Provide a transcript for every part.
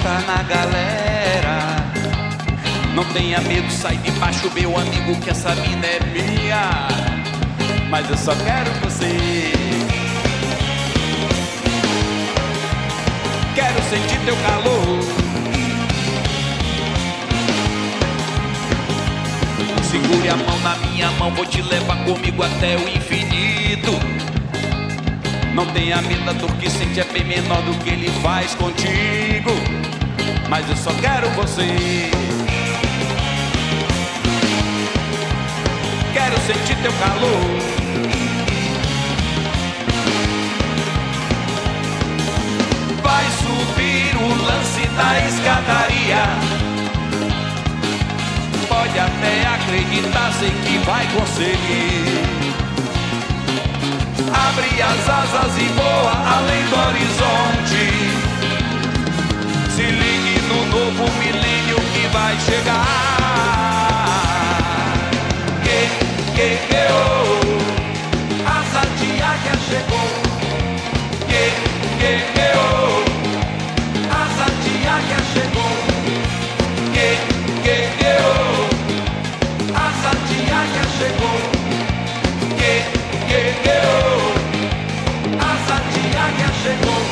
encosta na galera. Não tenha medo, sai de baixo, meu amigo, que essa mina é minha. Mas eu só quero você. Quero sentir teu calor. Segure a mão na minha mão, vou te levar comigo até o infinito. Não tenha medo, a dor que sente é bem menor do que ele faz contigo. Mas eu só quero você. Quero sentir teu calor. Vai subir o lance da escadaria. Pode até acreditar, sei que vai conseguir. Abre as asas e voa além do horizonte. Se ligue no novo milênio que vai chegar. Oh, asa de águia chegou. Oh, asa de águia chegou. Oh, asa de águia chegou. Oh, asa de águia chegou.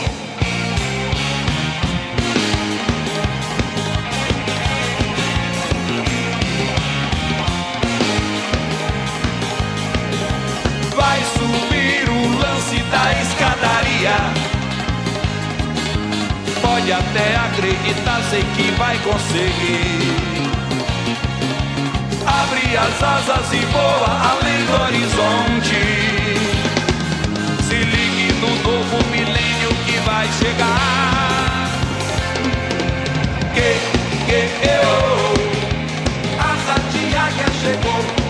Vai subir o lance da escadaria. Pode até acreditar, sei que vai conseguir. Abre as asas e voa além do horizonte. Se ligue no novo milênio que vai chegar. Oh, asa de águia chegou.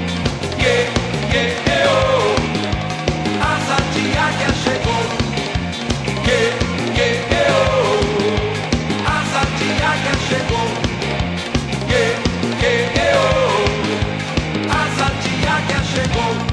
Oh, asa de águia chegou. Oh, asa de águia chegou. Oh, asa de águia chegou.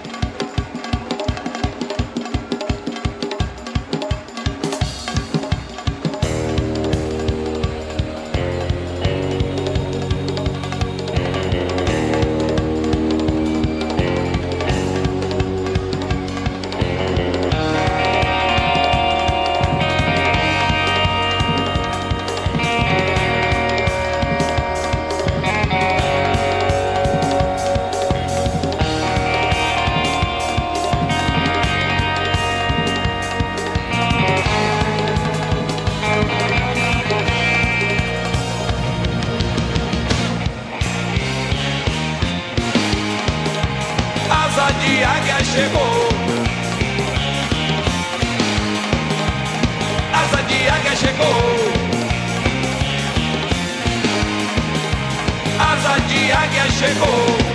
Asa de águia chegou. Asa de águia chegou. Asa de águia chegou.